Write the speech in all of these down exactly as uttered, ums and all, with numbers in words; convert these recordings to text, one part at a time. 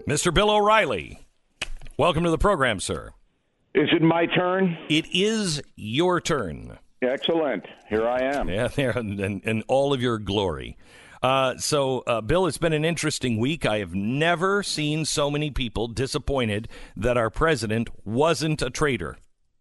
Mister Bill O'Reilly, welcome to the program, sir. Is it my turn? It is your turn. Excellent. Here I am. Yeah, there, and, and, and all of your glory. Uh, so, uh, Bill, it's been an interesting week. I have never seen so many people disappointed that our president wasn't a traitor.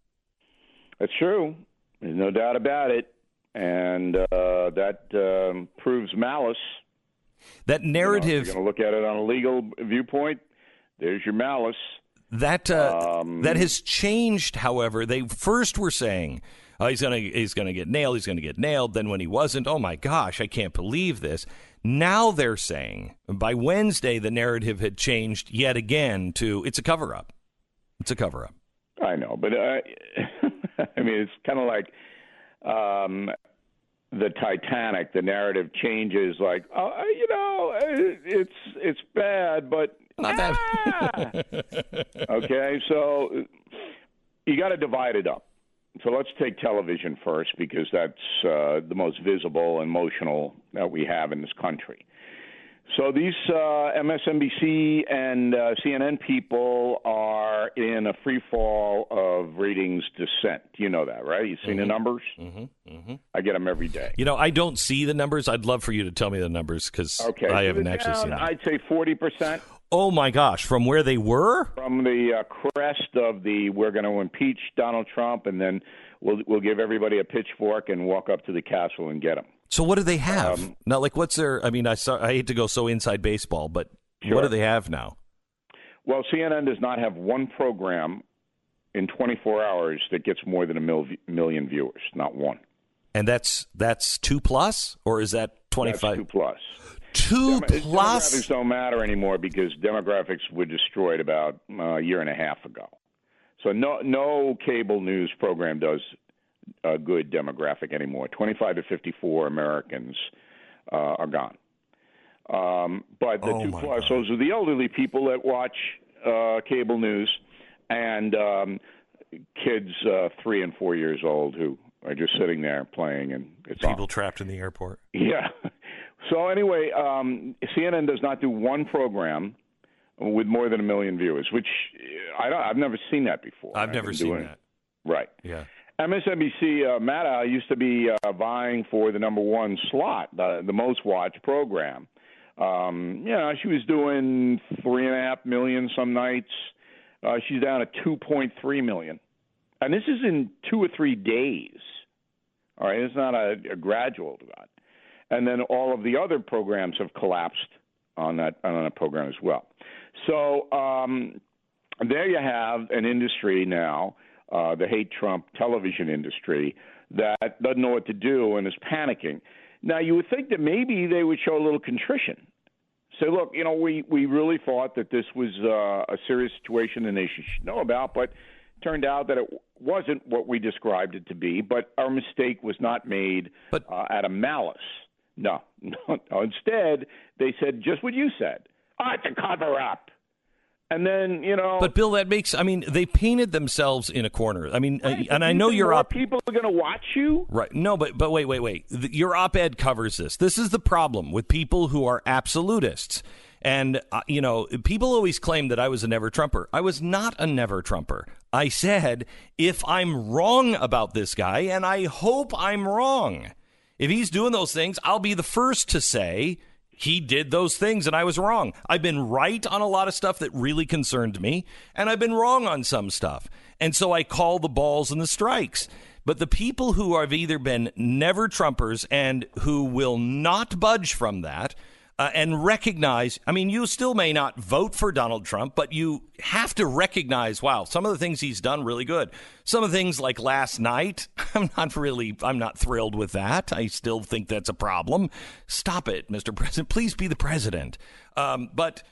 That's true. There's no doubt about it. And uh, that um, proves malice. That narrative. You know, if you're going to look at it on a legal viewpoint, there's your malice. That uh, um, that has changed, however. They first were saying, oh, he's going to he's gonna get nailed, he's going to get nailed. Then when he wasn't, oh, my gosh, I can't believe this. Now they're saying, by Wednesday, the narrative had changed yet again to, it's a cover-up. It's a cover-up. I know, but uh, I mean, it's kind of like um, the Titanic. The narrative changes like, oh, you know, it's it's bad, but not ah! that. Okay, so you got to divide it up. So let's take television first because that's uh, the most visible and emotional that we have in this country. So these uh, M S N B C and uh, C N N people are in a free fall of ratings descent. You know that, right? You've seen mm-hmm. the numbers? Mm-hmm. Mm-hmm. I get them every day. You know, I don't see the numbers. I'd love for you to tell me the numbers because okay, I so haven't down, actually seen them. I'd say forty percent. Oh, my gosh. From where they were? From the uh, crest of the we're going to impeach Donald Trump and then we'll we'll give everybody a pitchfork and walk up to the castle and get him. So what do they have? Um, now, like, what's their, I mean, I saw, I hate to go so inside baseball, but sure. What do they have now? Well, C N N does not have one program in twenty-four hours that gets more than a mil- million viewers, not one. And that's that's two plus, or is that twenty-five? That's two plus. Two Dem- plus? Demographics don't matter anymore because demographics were destroyed about uh, a year and a half ago. So no no cable news program does a good demographic anymore. twenty-five to fifty-four Americans uh, are gone. Um, but the oh two plus, God. those are the elderly people that watch uh, cable news and um, kids uh, three and four years old who are just sitting there playing. And it's people on. trapped in the airport. Yeah. So anyway, um, C N N does not do one program with more than a million viewers, which I don't, I've never seen that before. I've never seen that. Right. Yeah. M S N B C, uh, Maddow used to be uh, vying for the number one slot, the, the most watched program. Um, you know, she was doing three and a half million some nights. Uh, she's down to two point three million. And this is in two or three days. All right, it's not a, a gradual drop. And then all of the other programs have collapsed on that on that program as well. So um, there you have an industry now, uh, the hate Trump television industry, that doesn't know what to do and is panicking. Now, you would think that maybe they would show a little contrition. Say, look, you know, we, we really thought that this was uh, a serious situation the nation should know about, but it turned out that it wasn't what we described it to be, but our mistake was not made but, uh, out of malice. No, no, no. Instead, they said just what you said. Oh, it's a cover-up. And then, you know. But, Bill, that makes, I mean, they painted themselves in a corner. I mean, right, and I know you're up. People are going to watch you? Right. No, but but wait, wait, wait. Your op-ed covers this. This is the problem with people who are absolutists. And, uh, you know, people always claim that I was a never-Trumper. I was not a never-Trumper. I said, if I'm wrong about this guy, and I hope I'm wrong, if he's doing those things, I'll be the first to say he did those things and I was wrong. I've been right on a lot of stuff that really concerned me, and I've been wrong on some stuff. And so I call the balls and the strikes. But the people who have either been never Trumpers and who will not budge from that uh, and recognize, I mean, you still may not vote for Donald Trump, but you have to recognize, wow, some of the things he's done really good. Some of the things like last night, I'm not really, I'm not thrilled with that. I still think that's a problem. Stop it, Mister President. Please be the president. Um, but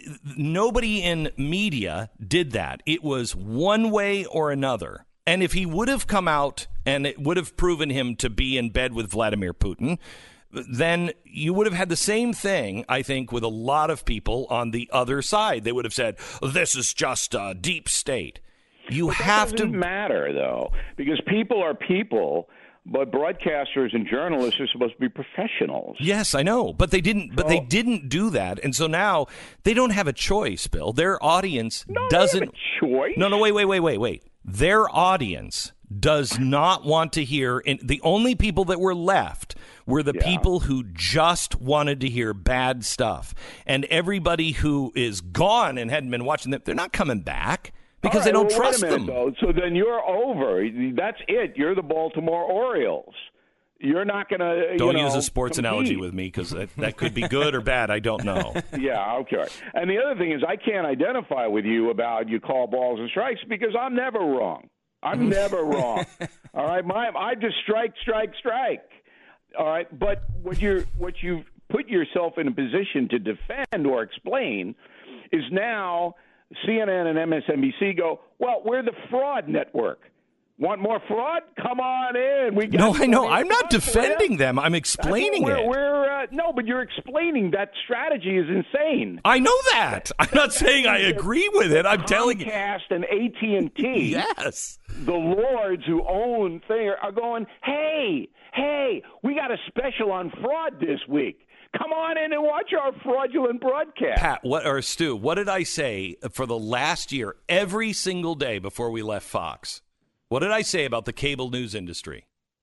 nobody in media did that. It was one way or another. And if he would have come out and it would have proven him to be in bed with Vladimir Putin, then you would have had the same thing, I think, with a lot of people on the other side. They would have said, this is just a deep state. You but have that to doesn't matter, though, because people are people, But broadcasters and journalists are supposed to be professionals. Yes, I know, but they didn't. But So- they didn't do that, and so now they don't have a choice. Bill, their audience No, doesn't. they have a choice. No, no, wait, wait, wait, wait, wait. Their audience does not want to hear. And the only people that were left were the Yeah. people who just wanted to hear bad stuff, and everybody who is gone and hadn't been watching them, they're not coming back. Because All they right, don't well, trust wait a minute, them. Though. So then you're over. That's it. You're the Baltimore Orioles. You're not going to. Don't you know, use a sports compete. analogy with me because that, that could be good or bad. I don't know. Yeah, okay. And the other thing is, I can't identify with you about you call balls and strikes because I'm never wrong. I'm never wrong. All right, my I just strike, strike, strike. All right, but what you're what you've put yourself in a position to defend or explain is now C N N and M S N B C go, well, we're the fraud network. Want more fraud? Come on in. We got No, I know. plenty of I'm not fraud for you. defending them. I'm explaining we're, it. We're uh, no, but you're explaining that strategy is insane. I know that. I'm not saying I agree with it. I'm telling you. Comcast and A T and T, Yes. the lords who own thing, are going, hey, hey, we got a special on fraud this week. Come on in and watch our fraudulent broadcast. Pat, what or Stu, what did I say for the last year, every single day before we left Fox? What did I say about the cable news industry?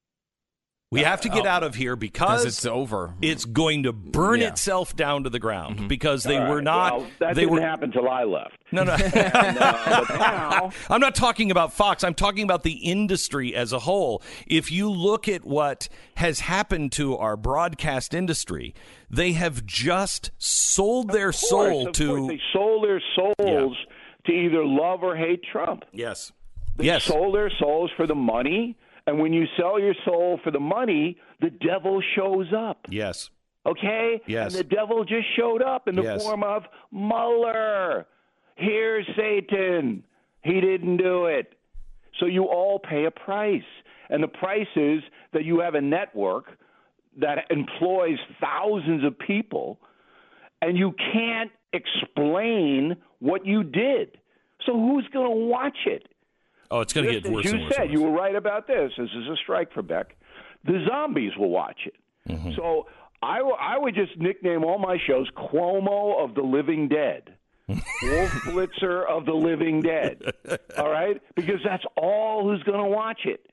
We have to get out of here because it's over. It's going to burn Yeah. itself down to the ground Mm-hmm. because they All were right, not. well, that they didn't were. happen till I left. No, no. And, uh, but now, I'm not talking about Fox. I'm talking about the industry as a whole. If you look at what has happened to our broadcast industry, they have just sold their of course, soul of to. course, they sold their souls to either love or hate Trump. Yes. They yes. sold their souls for the money, and when you sell your soul for the money, the devil shows up. Yes. Okay? Yes. And the devil just showed up in the Yes. form of Mueller. Here's Satan. He didn't do it. So you all pay a price. And the price is that you have a network that employs thousands of people, and you can't explain what you did. So who's going to watch it? Oh, it's going to Just get worse as you and worse. said, and you worse. were right about this. This is a strike for Beck. The zombies will watch it. Mm-hmm. So I, w- I would just nickname all my shows Cuomo of the Living Dead, Wolf Blitzer of the Living Dead. All right? Because that's all who's going to watch it.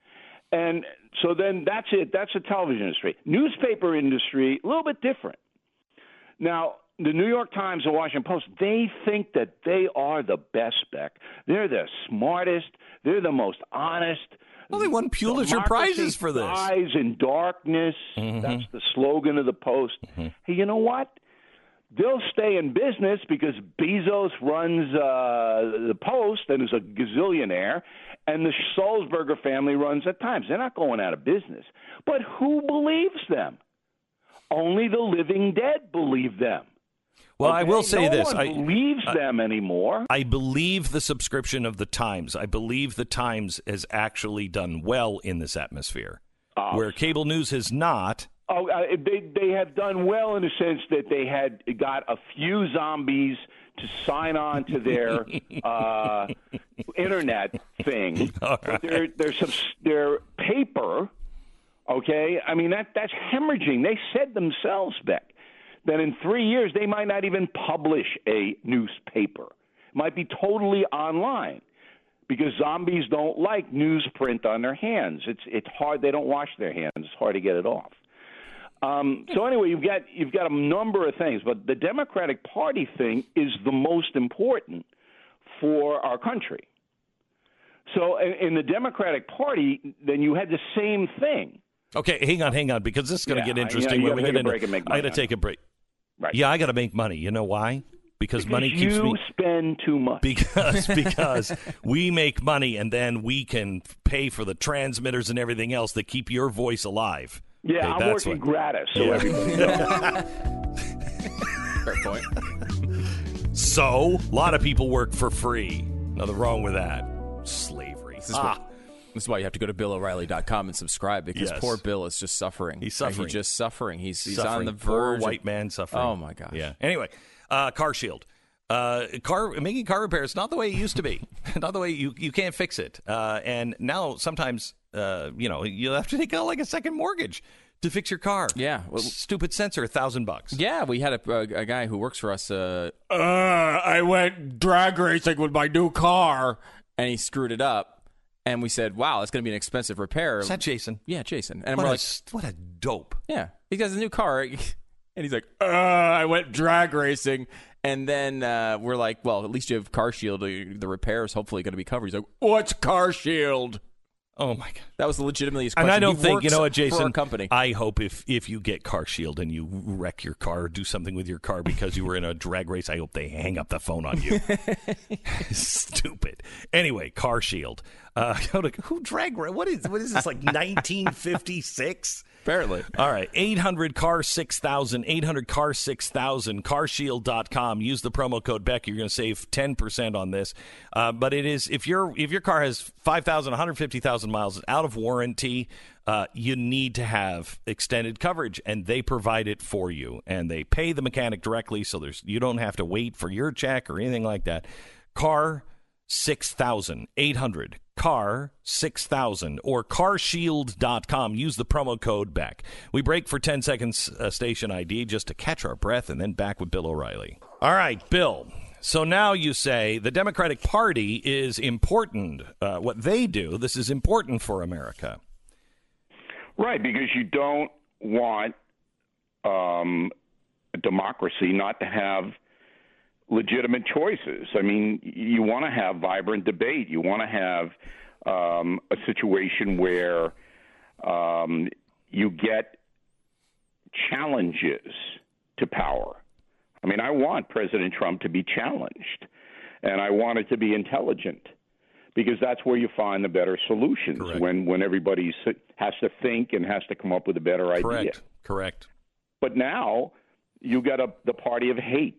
And so then that's it. That's the television industry. Newspaper industry, a little bit different. Now, the New York Times and Washington Post, they think that they are the best, Beck. They're the smartest. They're the most honest. Well, they won Pulitzer Democracy Prizes for this. Dies in darkness. Mm-hmm. That's the slogan of the Post. Mm-hmm. Hey, you know what? They'll stay in business because Bezos runs uh, the Post and is a gazillionaire, and the Sulzberger family runs the Times. They're not going out of business. But who believes them? Only the living dead believe them. Well, I Okay? will say no this. one I believes them anymore. I believe the subscription of the Times. I believe the Times has actually done well in this atmosphere, Oh. where cable news has not. Oh, uh, they they have done well in the sense that they had got a few zombies to sign on to their uh, internet thing. But their their subs- their paper, okay. I mean that that's hemorrhaging. They said themselves, Beck, that in three years they might not even publish a newspaper. It might be totally online. Because zombies don't like newsprint on their hands. It's it's hard. They don't wash their hands. It's hard to get it off. Um, so anyway, you've got you've got a number of things, but the Democratic Party thing is the most important for our country. So in, in the Democratic Party, then you had the same thing. Okay, hang on, hang on, because this is going to Yeah, get interesting you know, when you we gotta get take a into. break and make I money got to on take a break. Right. Yeah, I got to make money. You know why? Because, Because money keeps you me. spend too much. Because because we make money and then we can pay for the transmitters and everything else that keep your voice alive. Yeah, Okay, I'm that's working what- gratis, so Yeah. everybody knows. Fair point. So a lot of people work for free. Nothing wrong with that. Slavery. This is, Ah. what, this is why you have to go to bill o'reilly dot com and subscribe, because Yes. poor Bill is just suffering. He's suffering. He's just suffering. He's, he's Suffering. on the Poor verge. white of, man suffering. Oh, my gosh. Yeah. Anyway, uh, Car Shield. Uh, car making car repairs not the way it used to be. Not the way you you can't fix it. Uh, and now sometimes uh, you know, you'll have to take out like a second mortgage to fix your car. Yeah. Well, stupid sensor, a thousand bucks. Yeah, we had a, a, a guy who works for us. Uh, Uh, I went drag racing with my new car. and he screwed it up. And we said, wow, it's going to be an expensive repair. Is that Jason? Yeah, Jason. And What we're a, like, what a dope. yeah, he has a new car. And he's like, Uh, I went drag racing. and then uh, we're like, well, at least you have Car Shield. The repair is hopefully going to be covered. He's like, What's Car Shield? Oh, my God. that was legitimately his And question. I don't He think, you works know what, for our Jason? company. I hope if, if you get Car Shield and you wreck your car or do something with your car because you were in a drag race, I hope they hang up the phone on you. Stupid. Anyway, Car Shield. Uh, who drag race? What is, what is this, like nineteen fifty-six? Apparently. All right, eight hundred C A R six thousand, eight hundred C A R six thousand, car shield dot com. Use the promo code Beck. You're going to save ten percent on this. Uh, but it is, if, your if your car has five thousand, one hundred fifty thousand miles, out of warranty, uh, you need to have extended coverage, and they provide it for you. And they pay the mechanic directly, so there's you don't have to wait for your check or anything like that. car six thousand, eight hundred C A R six thousand, or car shield dot com. Use the promo code Beck. We break for ten seconds, uh, station I D, just to catch our breath, and then back with Bill O'Reilly. All right, Bill. So now you say the Democratic Party is important. Uh, what they do, this is important for America. Right, because you don't want um, democracy not to have legitimate choices. I mean, you want to have vibrant debate. You want to have um, a situation where um, you get challenges to power. I mean, I want President Trump to be challenged, and I want it to be intelligent, because that's where you find the better solutions. Correct. when when everybody has to think and has to come up with a better idea. Correct. Correct. But now you got a, the party of hate.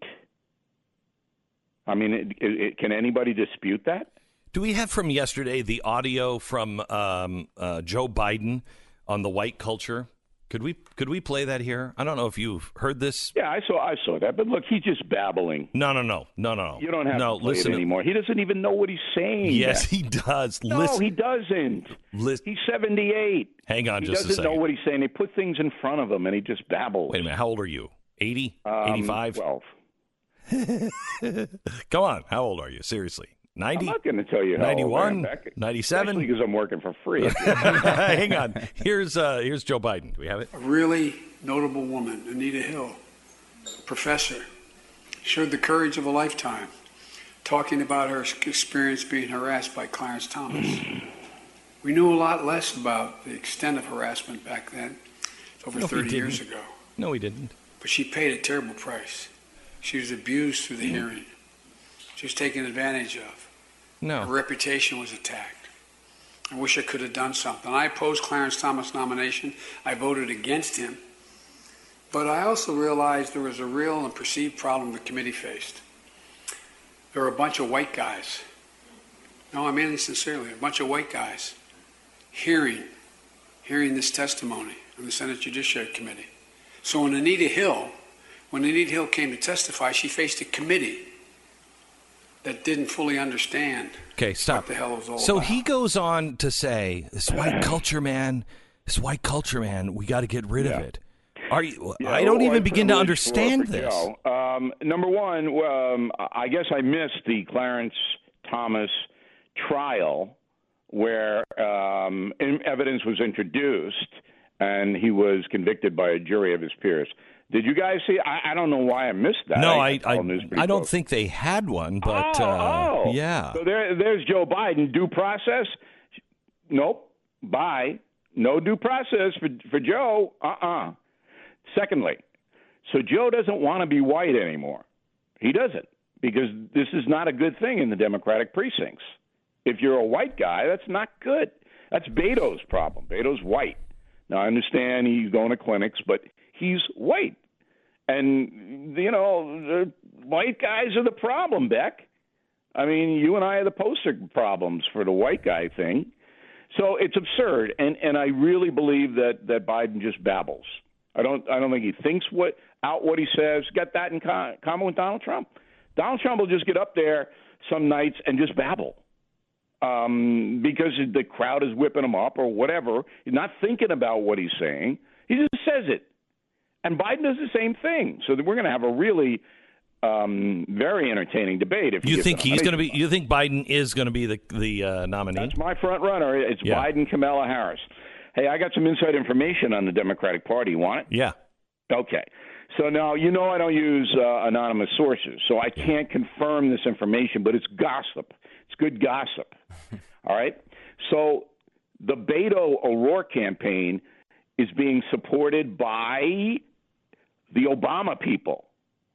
I mean, it, it, it, can anybody dispute that? Do we have from yesterday the audio from um, uh, Joe Biden on the white culture? Could we could we play that here? I don't know if you've heard this. Yeah, I saw I saw that. But look, he's just babbling. No, no, no, no, no. You don't have no, to play listen it anymore. He doesn't even know what he's saying. Yes, yet. he does. No, listen. he doesn't. Listen. He's seventy-eight. Hang on he just a doesn't second. know what he's saying. They put things in front of him, and he just babbles. Wait a minute. How old are you? eighty? Um, eighty-five? twelve. Come on. How old are you? Seriously. ninety? I'm not going to tell you how ninety-one? old I am, Beck. ninety-seven? Especially because I'm working for free. Hang on. Here's uh, here's Joe Biden. Do we have it? A really notable woman, Anita Hill, professor, showed the courage of a lifetime, talking about her experience being harassed by Clarence Thomas. We knew a lot less about the extent of harassment back then, over No, we thirty years didn't. ago. No, he didn't. But she paid a terrible price. She was abused through the Mm-hmm. hearing. She was taken advantage of. Her No. reputation was attacked. I wish I could have done something. I opposed Clarence Thomas' nomination. I voted against him. But I also realized there was a real and perceived problem the committee faced. There were a bunch of white guys. No, I mean it sincerely. A bunch of white guys hearing, hearing this testimony on the Senate Judiciary Committee. So when Anita Hill, when Anita Hill came to testify, she faced a committee that didn't fully understand Okay, stop. what the hell it was all So about. he goes on to say, this white culture, man, this white culture, man, we got to get rid Yeah. of it. Are you? Yeah, I don't well, even I begin to privileged understand for this. Joe. Um, number one, um, I guess I missed the Clarence Thomas trial where um, in- evidence was introduced and he was convicted by a jury of his peers. Did you guys see? I, I don't know why I missed that. No, I follow I, news pretty I don't close. think they had one, but oh, uh, oh. yeah. So there, there's Joe Biden. Due process? Nope. Bye. No due process for for Joe. Uh-uh. Secondly, so Joe doesn't want to be white anymore. He doesn't, because this is not a good thing in the Democratic precincts. If you're a white guy, that's not good. That's Beto's problem. Beto's white. Now, I understand he's going to clinics, but he's white. And, you know, the white guys are the problem, Beck. I mean, you and I are the poster problems for the white guy thing. So it's absurd, and, and I really believe that, that Biden just babbles. I don't I don't think he thinks what out what he says. Got that in con- common with Donald Trump. Donald Trump will just get up there some nights and just babble. um, because the crowd is whipping him up or whatever. He's not thinking about what he's saying. He just says it. And Biden does the same thing. So that we're going to have a really um, very entertaining debate. If you think he's going to be, you think Biden is going to be the the uh, nominee? That's my front runner. It's yeah. Biden, Kamala Harris. Hey, I got some inside information on the Democratic Party. You want it? Yeah. Okay. So now, you know I don't use uh, anonymous sources, so I can't confirm this information, but it's gossip. It's good gossip. All right? So the Beto O'Rourke campaign is being supported by the Obama people.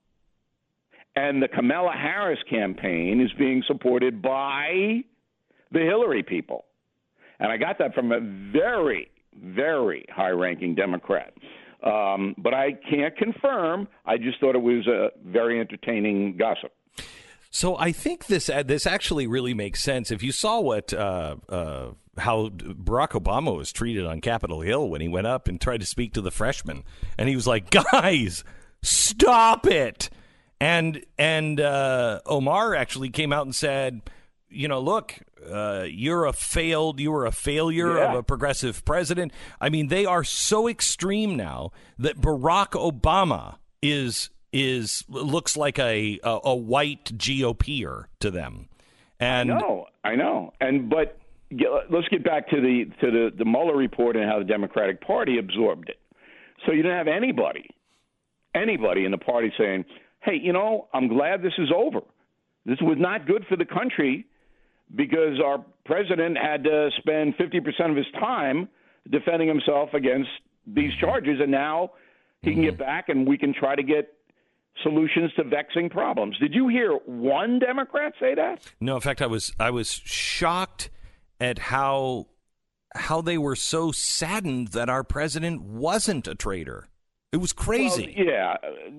And the Kamala Harris campaign is being supported by the Hillary people. And I got that from a very, very high-ranking Democrat. Um, but I can't confirm. I just thought it was a very entertaining gossip. So I think this uh, this actually really makes sense. If you saw what uh, uh, how Barack Obama was treated on Capitol Hill when he went up and tried to speak to the freshmen, and he was like, "Guys, stop it!" And and uh, Omar actually came out and said, you know, look, uh, you're a failed, you were a failure yeah. of a progressive president. I mean, they are so extreme now that Barack Obama is is looks like a a, a white GOPer to them. And I know, I know. And but let's get back to the to the, the Mueller report and how the Democratic Party absorbed it. So you didn't have anybody, anybody in the party saying, hey, you know, I'm glad this is over. This was not good for the country, because our president had to spend fifty percent of his time defending himself against these charges, and now he can get back and we can try to get solutions to vexing problems. Did you hear one Democrat say that? No, in fact, I was I was shocked at how how they were so saddened that our president wasn't a traitor. It was crazy. Well, yeah,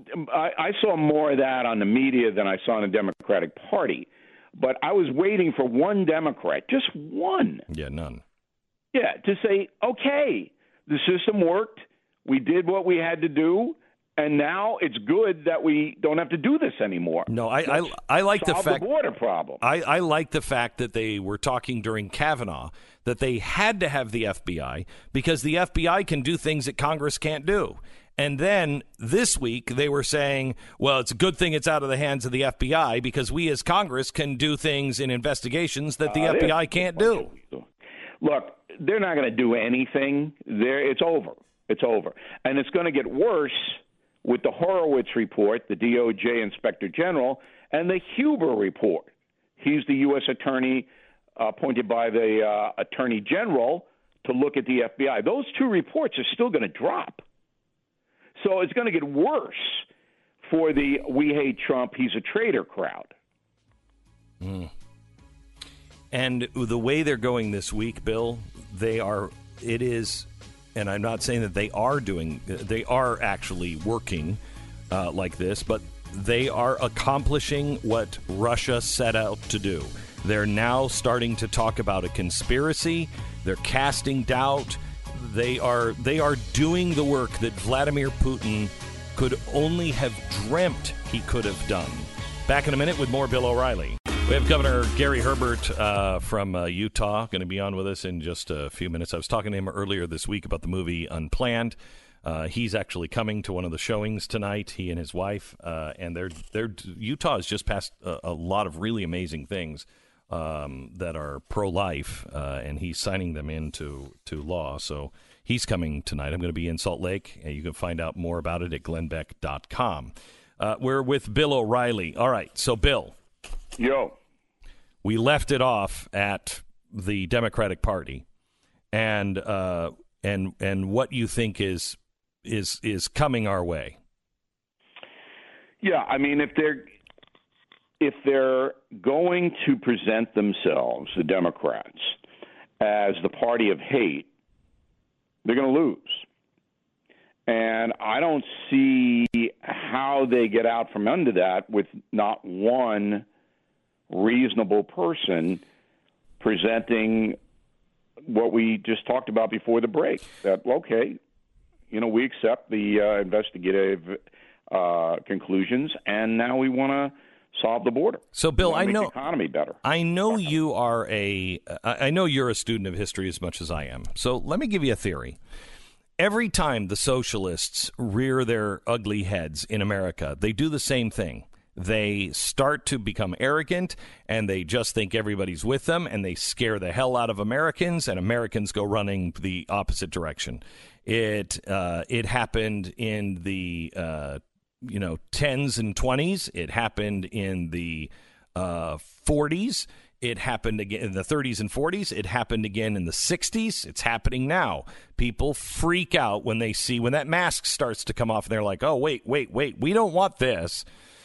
I, I saw more of that on the media than I saw in the Democratic Party. But I was waiting for one Democrat, just one. Yeah, none. Yeah, to say, okay, the system worked. We did what we had to do. And now it's good that we don't have to do this anymore. No, I I, I like the fact the border problem. I, I like the fact that they were talking during Kavanaugh that they had to have the F B I because the F B I can do things that Congress can't do. And then this week they were saying, well, it's a good thing it's out of the hands of the F B I because we as Congress can do things in investigations that the uh, F B I can't do. Look, they're not going to do anything. There, it's over. It's over. And it's going to get worse with the Horowitz report, the D O J Inspector General, and the Huber report. He's the U S attorney uh, appointed by the uh, Attorney General to look at the F B I. Those two reports are still going to drop. So it's going to get worse for the we hate Trump, he's a traitor crowd. Mm. And the way they're going this week, Bill, they are, it is, and I'm not saying that they are doing, they are actually working uh, like this, but they are accomplishing what Russia set out to do. They're now starting to talk about a conspiracy. They're casting doubt. They are they are doing the work that Vladimir Putin could only have dreamt he could have done. Back in a minute with more Bill O'Reilly. We have Governor Gary Herbert uh, from uh, Utah going to be on with us in just a few minutes. I was talking to him earlier this week about the movie Unplanned. Uh, he's actually coming to one of the showings tonight, he and his wife. Uh, and they're, they're, Utah has just passed a, a lot of really amazing things um, that are pro-life, uh, and he's signing them into to law. So he's coming tonight. I'm going to be in Salt Lake, and you can find out more about it at glenn beck dot com. Uh, we're with Bill O'Reilly. All right, so Bill. Yo. We left it off at the Democratic Party, and uh, and and what you think is is is coming our way. Yeah, I mean, if they're if they're going to present themselves, the Democrats, as the party of hate, they're going to lose. And I don't see how they get out from under that with not one reasonable person presenting what we just talked about before the break. That, okay, you know, we accept the uh, investigative uh, conclusions, and now we want to solve the border. So, Bill, I make know the economy better. I know you are a. I know you're a student of history as much as I am. So let me give you a theory. Every time the socialists rear their ugly heads in America, they do the same thing. They start to become arrogant, and they just think everybody's with them, and they scare the hell out of Americans, and Americans go running the opposite direction. It uh, it happened in the uh, you know tens and twenties. It happened in the uh, forties. It happened again in the thirties and forties. It happened again in the sixties. It's happening now. People freak out when they see when that mask starts to come off, and they're like, "Oh, wait, wait, wait! We don't want this."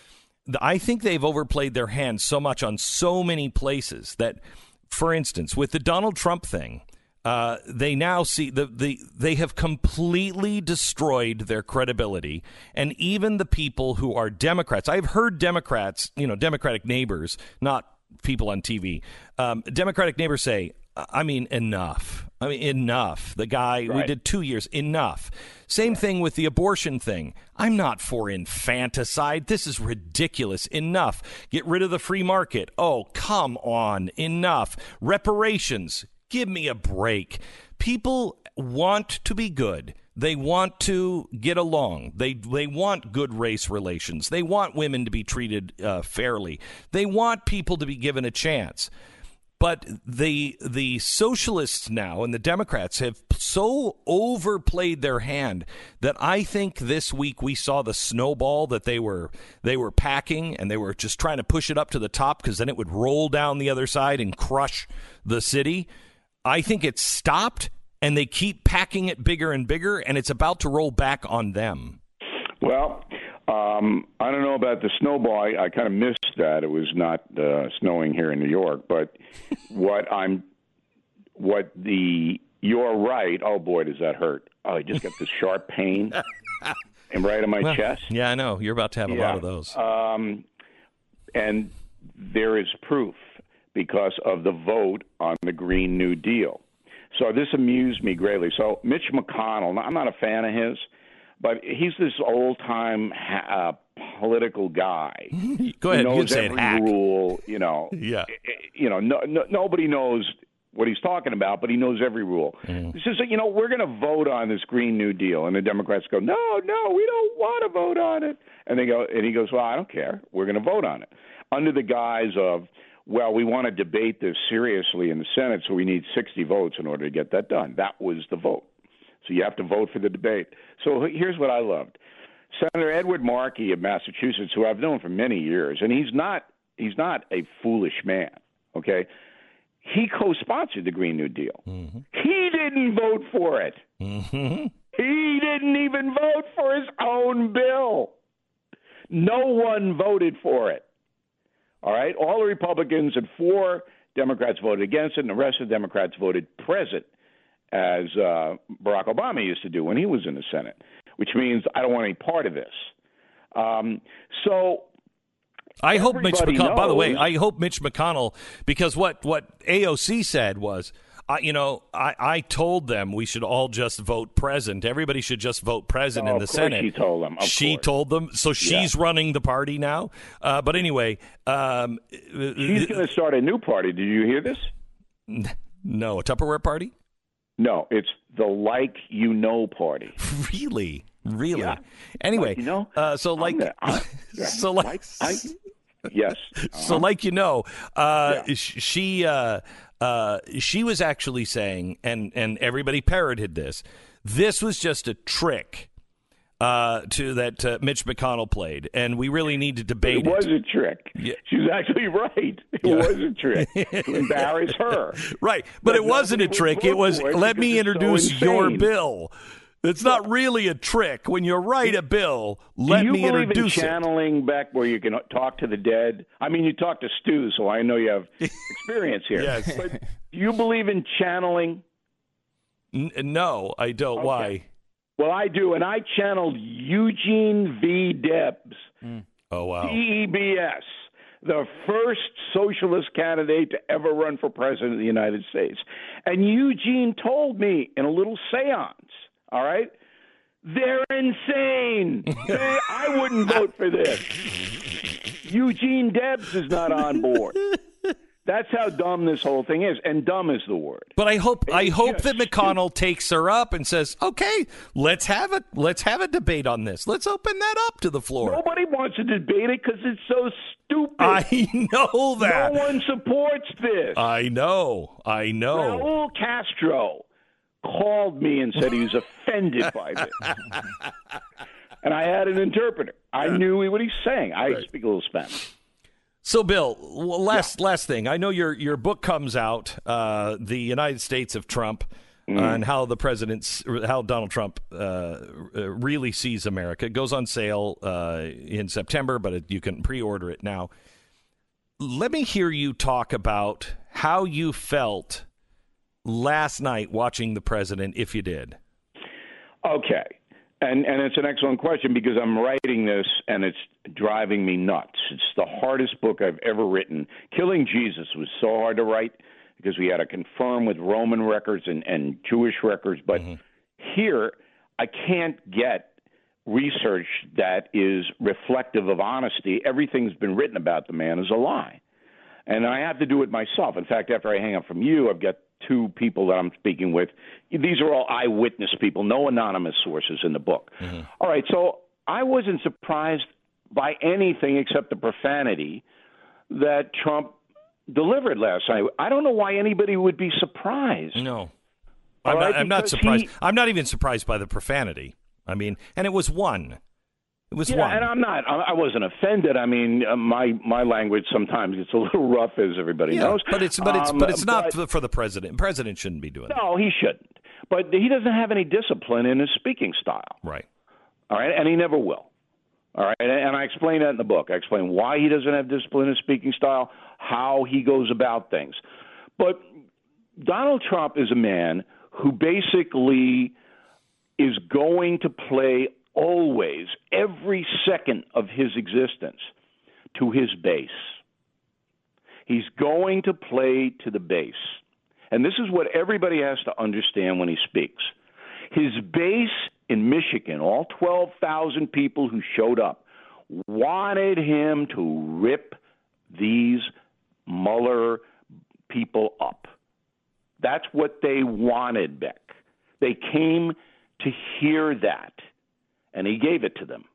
I think they've overplayed their hand so much on so many places that, for instance, with the Donald Trump thing, uh, they now see the, the they have completely destroyed their credibility. And even the people who are Democrats, I've heard Democrats, you know, Democratic neighbors, not people on T V, um, Democratic neighbors say, I mean, enough. I mean, enough. The guy, right. We did two years, enough. Same right. thing with the abortion thing. I'm not for infanticide. This is ridiculous. Enough. Get rid of the free market. Oh, come on. Enough. Reparations. Give me a break. People want to be good. They want to get along. They they want good race relations. They want women to be treated uh, fairly. They want people to be given a chance. But the the socialists now and the Democrats have so overplayed their hand that I think this week we saw the snowball that they were they were packing, and they were just trying to push it up to the top because then it would roll down the other side and crush the city. I think it's stopped, and they keep packing it bigger and bigger, and it's about to roll back on them. Well, um, I don't know about the snowball. I, I kind of missed that. It was not uh, snowing here in New York. But what I'm, what the, you're right. Oh, boy, does that hurt. Oh, I just got this sharp pain and right in my well, chest. Yeah, I know. You're about to have a yeah. lot of those. Um, and there is proof because of the vote on the Green New Deal. So this amused me greatly. So Mitch McConnell, I'm not a fan of his, but he's this old-time uh, political guy. Go ahead, who knows you can say every it, hack. rule. You know, yeah. You know, no, no, nobody knows what he's talking about, but he knows every rule. Mm. He says, you know, we're going to vote on this Green New Deal, and the Democrats go, no, no, we don't want to vote on it. And they go, and he goes, well, I don't care. We're going to vote on it under the guise of, well, we want to debate this seriously in the Senate, so we need sixty votes in order to get that done. That was the vote. So you have to vote for the debate. So here's what I loved. Senator Edward Markey of Massachusetts, who I've known for many years, and he's not he's not a foolish man, okay? He co-sponsored the Green New Deal. Mm-hmm. He didn't vote for it. Mm-hmm. He didn't even vote for his own bill. No one voted for it. All right? All the Republicans and four Democrats voted against it, and the rest of the Democrats voted present, as uh, Barack Obama used to do when he was in the Senate, which means I don't want any part of this. Um, so I hope Mitch McConnell, knows, by the way, I hope Mitch McConnell, because what, what A O C said was, uh, you know, I, I told them we should all just vote present. Everybody should just vote present oh, in the of course Senate. She told them. Of she course. told them. So she's yeah. running the party now. Uh, but anyway. Um, she's going to start a new party. Did you hear this? No. A Tupperware party? No, it's the Like You Know party. Really? Really? Yeah. Anyway, like, you know, uh, so like, gonna, uh, yeah, so like, like I, yes. Uh-huh. So like you know, uh, yeah. she uh, uh, she was actually saying, and and everybody parroted this. This was just a trick uh, to that uh, Mitch McConnell played, and we really need to debate it. It was it. a trick. Yeah. She was actually right. It yeah. was a trick to embarrass her. Right, but, but it wasn't a trick. It was, it let me introduce so your bill. It's not really a trick. When you write a bill, let Do you me believe introduce in channeling it. back where you can talk to the dead? I mean, you talk to Stu, so I know you have experience here. Yes. But do you believe in channeling? N- no, I don't. Okay. Why? Well, I do, and I channeled Eugene V. Debs. Mm. Oh, wow. D E B S, the first socialist candidate to ever run for president of the United States. And Eugene told me in a little seance, all right, they're insane. They, I wouldn't vote for this. Eugene Debs is not on board. That's how dumb this whole thing is, and dumb is the word. But I hope I hope just that McConnell takes her up and says, "Okay, let's have a let's have a debate on this. Let's open that up to the floor." Nobody wants to debate it because it's so stupid. I know that. No one supports this. I know. I know. Raul Castro called me and said he was offended by this. And I had an interpreter. I knew what he's saying. I right. speak a little Spanish. So, Bill, last yeah. last thing. I know your your book comes out, uh, the United States of Trump, mm. uh, and how the president's how Donald Trump uh, really sees America. It goes on sale uh, in September, but it, you can pre-order it now. Let me hear you talk about how you felt last night watching the president, if you did. Okay. And and it's an excellent question because I'm writing this and it's driving me nuts. It's the hardest book I've ever written. Killing Jesus was so hard to write because we had to confirm with Roman records and, and Jewish records. But mm-hmm. here, I can't get research that is reflective of honesty. Everything's been written about the man is a lie. And I have to do it myself. In fact, after I hang up from you, I've got two people that I'm speaking with. These are all eyewitness people, no anonymous sources in the book. Mm-hmm. All right, so I wasn't surprised by anything except the profanity that Trump delivered last night. I don't know why anybody would be surprised. No. I'm, right? not, I'm not surprised. He, I'm not even surprised by the profanity. I mean, and it was one. It was yeah, one. and I'm not. I wasn't offended. I mean, uh, my my language sometimes gets a little rough, as everybody yeah, knows. But it's but it's um, but it's not but, for the president. The president shouldn't be doing no, that. No, he shouldn't. But he doesn't have any discipline in his speaking style. Right. All right, and he never will. All right, and, and I explain that in the book. I explain why he doesn't have discipline in his speaking style, how he goes about things. But Donald Trump is a man who basically is going to play always, every second of his existence, to his base. He's going to play to the base. And this is what everybody has to understand when he speaks. His base in Michigan, all twelve thousand people who showed up, wanted him to rip these Mueller people up. That's what they wanted, Beck. They came to hear that. And he gave it to them.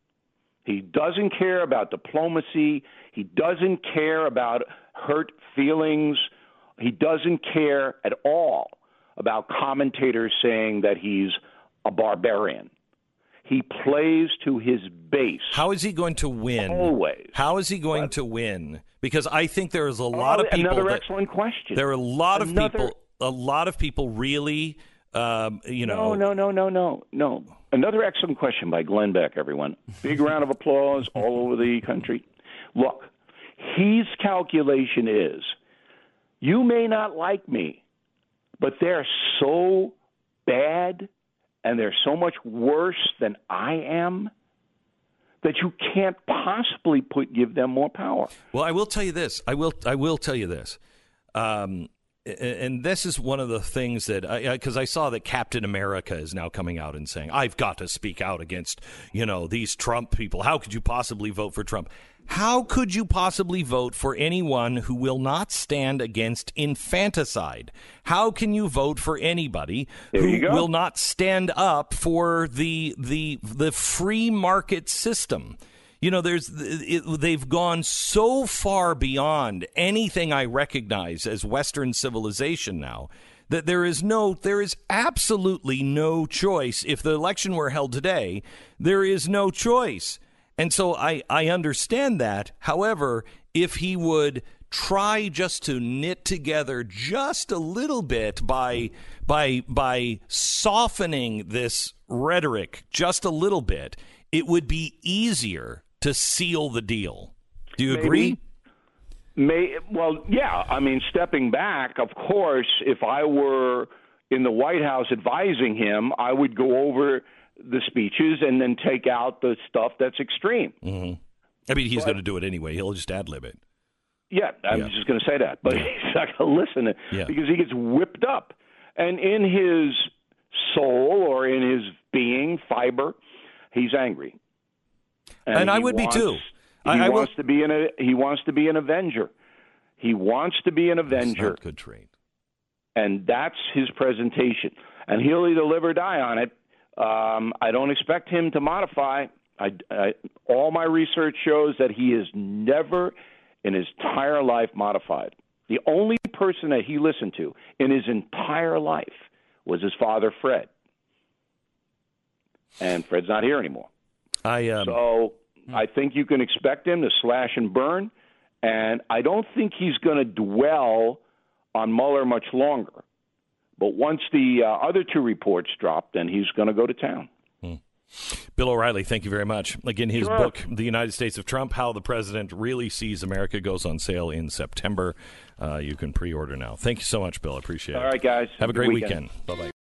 He doesn't care about diplomacy. He doesn't care about hurt feelings. He doesn't care at all about commentators saying that he's a barbarian. He plays to his base. How is he going to win? Always. How is he going but, to win? Because I think there is a lot oh, of people. Another that, excellent question. There are a lot another, of people. A lot of people really, um, you know. No, no, no, no, no, no. Another excellent question by Glenn Beck, everyone. Big round of applause all over the country. Look, his calculation is, you may not like me, but they're so bad and they're so much worse than I am that you can't possibly put give them more power. Well, I will tell you this. I will I will tell you this. Um And this is one of the things that, because I, I, I saw that Captain America is now coming out and saying, I've got to speak out against, you know, these Trump people. How could you possibly vote for Trump? How could you possibly vote for anyone who will not stand against infanticide? How can you vote for anybody who will not stand up for the the the free market system? You know, there's it, they've gone so far beyond anything I recognize as Western civilization now that there is no, there is absolutely no choice. If the election were held today, there is no choice. And so I, I understand that. However, if he would try just to knit together just a little bit by by by softening this rhetoric just a little bit, it would be easier to seal the deal. Do you Maybe. agree? May, well, yeah. I mean, stepping back, of course, if I were in the White House advising him, I would go over the speeches and then take out the stuff that's extreme. Mm-hmm. I mean, he's going to do it anyway. He'll just ad-lib it. Yeah, I'm yeah. just going to say that. But yeah. he's not going to listen yeah. because he gets whipped up. And in his soul or in his being, fiber, he's angry. And, and I would wants, be too. He I, I wants will... to be an a, he wants to be an Avenger. He wants to be an Avenger. That's not good trait. And that's his presentation. And he'll either live or die on it. Um, I don't expect him to modify. I, I, all my research shows that he has never in his entire life modified. The only person that he listened to in his entire life was his father, Fred. And Fred's not here anymore. I um... So I think you can expect him to slash and burn. And I don't think he's going to dwell on Mueller much longer. But once the uh, other two reports drop, then he's going to go to town. Hmm. Bill O'Reilly, thank you very much. Again, his Sure. book, The United States of Trump, How the President Really Sees America, goes on sale in September. Uh, you can pre-order now. Thank you so much, Bill. I appreciate it. All right, guys. Have a great Good weekend. weekend. Bye-bye.